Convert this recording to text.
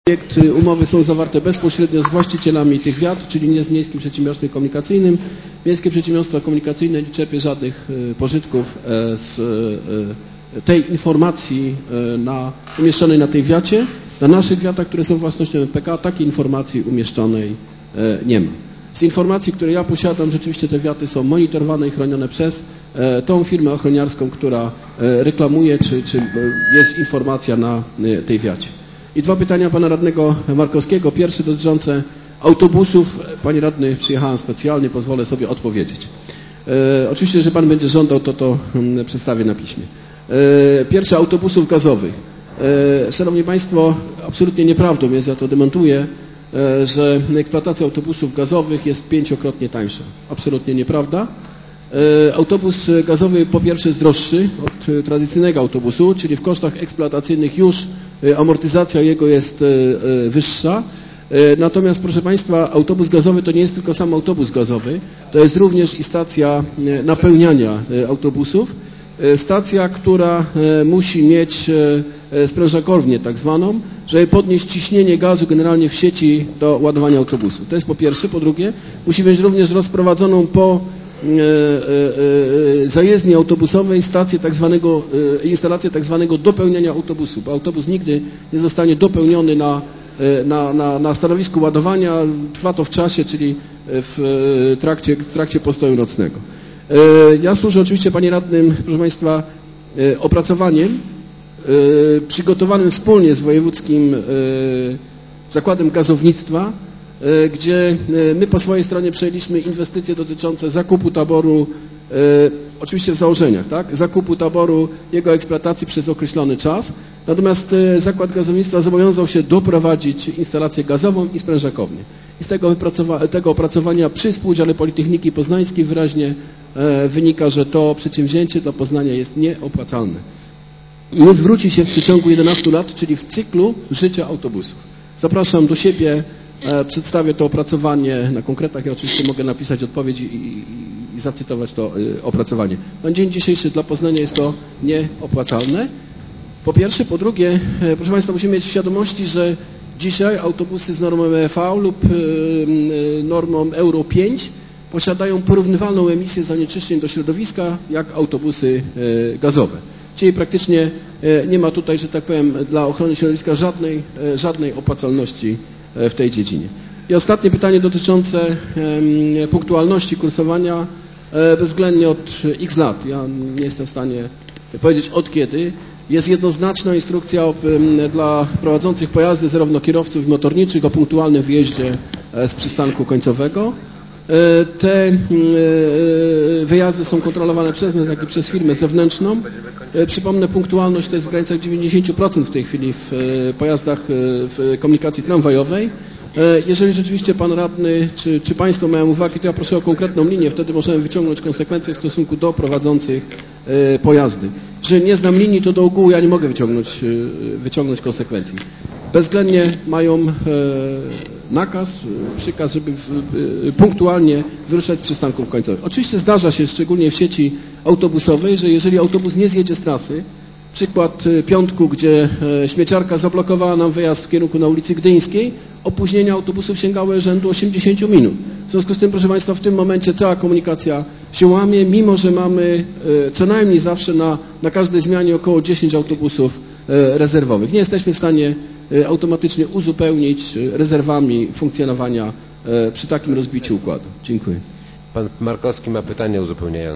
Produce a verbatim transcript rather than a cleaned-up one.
Projekty umowy są zawarte bezpośrednio z właścicielami tych wiat, czyli nie z Miejskim Przedsiębiorstwem Komunikacyjnym. Miejskie Przedsiębiorstwo Komunikacyjne nie czerpie żadnych pożytków z tej informacji na, umieszczonej na tej wiacie. Na naszych wiatach, które są własnością M P K, takiej informacji umieszczonej nie ma. Z informacji, które ja posiadam, rzeczywiście te wiaty są monitorowane i chronione przez tą firmę ochroniarską, która reklamuje, czy, czy jest informacja na tej wiacie. I dwa pytania pana radnego Markowskiego. Pierwsze dotyczące autobusów. Panie radny, przyjechałem specjalnie, pozwolę sobie odpowiedzieć. E, oczywiście, jeżeli pan będzie żądał, to to hmm, przedstawię na piśmie. E, pierwsze, autobusów gazowych. E, szanowni państwo, absolutnie nieprawdą jest, ja to dementuję, e, że eksploatacja autobusów gazowych jest pięciokrotnie tańsza. Absolutnie nieprawda. E, autobus gazowy po pierwsze jest droższy od tradycyjnego autobusu, czyli w kosztach eksploatacyjnych już amortyzacja jego jest wyższa. Natomiast, proszę państwa, autobus gazowy to nie jest tylko sam autobus gazowy, to jest również i stacja napełniania autobusów. Stacja, która musi mieć sprężakownię tak zwaną, żeby podnieść ciśnienie gazu generalnie w sieci do ładowania autobusu. To jest po pierwsze. Po drugie, musi mieć również rozprowadzoną po zajezdni autobusowej stację tak zwanego, instalację tak zwanego dopełniania autobusu, bo autobus nigdy nie zostanie dopełniony na, na, na, na stanowisku ładowania, trwa to w czasie, czyli w trakcie, w trakcie postoju nocnego. Ja służę oczywiście, panie radnym, proszę państwa, opracowaniem przygotowanym wspólnie z Wojewódzkim Zakładem Gazownictwa, gdzie my po swojej stronie przejęliśmy inwestycje dotyczące zakupu taboru, e, oczywiście w założeniach, tak? Zakupu taboru, jego eksploatacji przez określony czas. Natomiast e, Zakład Gazownictwa zobowiązał się doprowadzić instalację gazową i sprężakownię. I z tego, tego opracowania przy współudziale Politechniki Poznańskiej wyraźnie e, wynika, że to przedsięwzięcie dla Poznania jest nieopłacalne. I nie zwróci się w przeciągu jedenastu lat, czyli w cyklu życia autobusów. Zapraszam do siebie. Przedstawię to opracowanie na konkretach. Ja oczywiście mogę napisać odpowiedź i, i, i zacytować to opracowanie. Na dzień dzisiejszy dla Poznania jest to nieopłacalne. Po pierwsze. Po drugie, proszę państwa, musimy mieć w świadomości, że dzisiaj autobusy z normą E V lub normą Euro pięć posiadają porównywalną emisję zanieczyszczeń do środowiska jak autobusy gazowe. Czyli praktycznie nie ma tutaj, że tak powiem, dla ochrony środowiska żadnej, żadnej opłacalności w tej dziedzinie. I ostatnie pytanie dotyczące um, punktualności kursowania e, bezwzględnie od X lat. Ja nie jestem w stanie powiedzieć od kiedy. Jest jednoznaczna instrukcja o, um, dla prowadzących pojazdy, zarówno kierowców i motorniczych, o punktualnym wyjeździe e, z przystanku końcowego. E, te e, wyjazdy są kontrolowane przez nas, jak i przez firmę zewnętrzną. E, przypomnę, punktualność to jest w granicach dziewięćdziesiąt procent w tej chwili w e, pojazdach e, w komunikacji tramwajowej. E, jeżeli rzeczywiście pan radny, czy, czy państwo mają uwagi, to ja proszę o konkretną linię, wtedy możemy wyciągnąć konsekwencje w stosunku do prowadzących e, pojazdy. Jeżeli nie znam linii, to do ogółu ja nie mogę wyciągnąć, e, wyciągnąć konsekwencji. Bezwzględnie mają e, nakaz, przykaz, żeby w, e, punktualnie wyruszać z przystanków końcowych. Oczywiście zdarza się, szczególnie w sieci autobusowej, że jeżeli autobus nie zjedzie z trasy, przykład piątku, gdzie śmieciarka zablokowała nam wyjazd w kierunku na ulicy Gdyńskiej, opóźnienia autobusów sięgały rzędu osiemdziesięciu minut. W związku z tym, proszę państwa, w tym momencie cała komunikacja się łamie, mimo że mamy co najmniej zawsze na, na każdej zmianie około dziesięć autobusów rezerwowych. Nie jesteśmy w stanie automatycznie uzupełnić rezerwami funkcjonowania przy takim rozbiciu układu. Dziękuję. Pan Markowski ma pytanie uzupełniające.